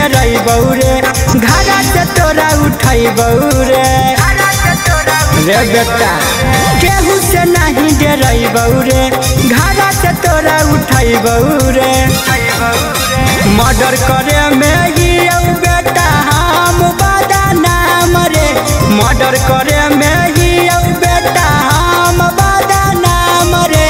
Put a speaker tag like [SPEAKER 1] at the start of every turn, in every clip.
[SPEAKER 1] डरैबौ रे घरा से तोरा उठैबौ रे बेटा केहू से नहीं डरैबौ रे घरा से तोरा उठैबौ रे मर्डर करे में ही बेटा हम बदनाम रे मर्डर करे में ही बेटा हम बदनाम रे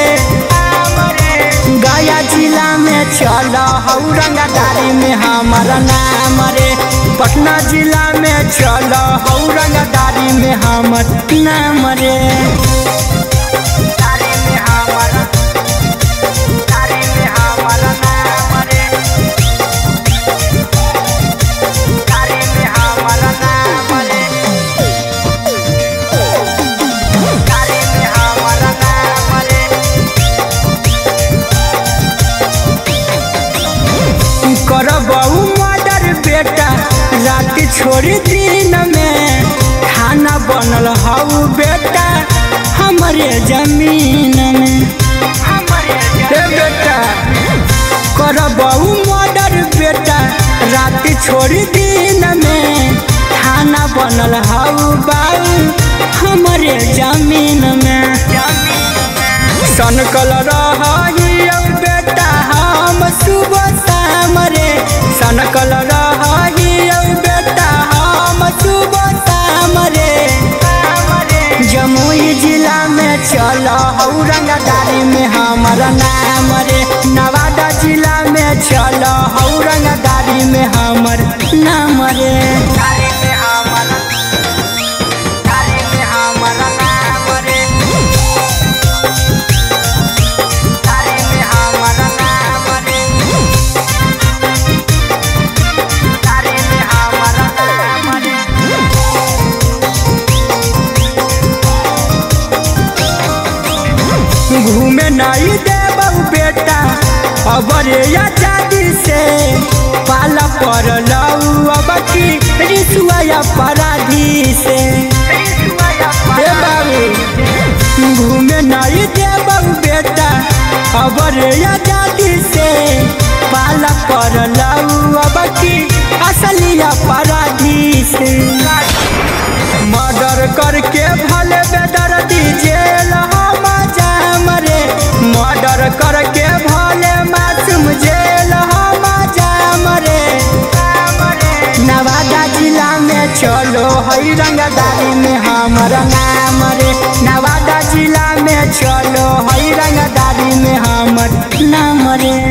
[SPEAKER 1] गया जिला में चल रंगदारी में हमारा नाम रे पटना जिला में चल रंगदारी में हमर नाम रे करबऊ मर्डर बेटा रात छोड़ी दिन में खाना बनल हऊ बेटा हमारे जमीन में बेटा करबऊ मर्डर बेटा रात छोड़ी दिन में खाना बनल हऊ बाऊ हमारे जमीन में सनकल रही बेटा हम सुबह शाम रे सनकल रही बेटा हम सुबह शाम रे जमुई जिला में चल रंगदारी में हमारा नाम रे नवादा जिला में चल रंगदारी में हमर नाम रे घूमे नहीं देबौ बेटा अबरे आजादी से पाला पर लऊ अब की रिसुआ अपराधी से बाबू घूमे नहीं देबौ बेटा अबरे आजादी से पाला पर लऊ अब की असली अपराधी से मर्डर करके भले बेदर्दी जेल मर्डर करके भले मासूम जेल हम जाम रे नवादा जिला में चलो रंगदारी में हमारा नाम रे नवादा जिला में चलो रंगदारी में हमर नाम रे।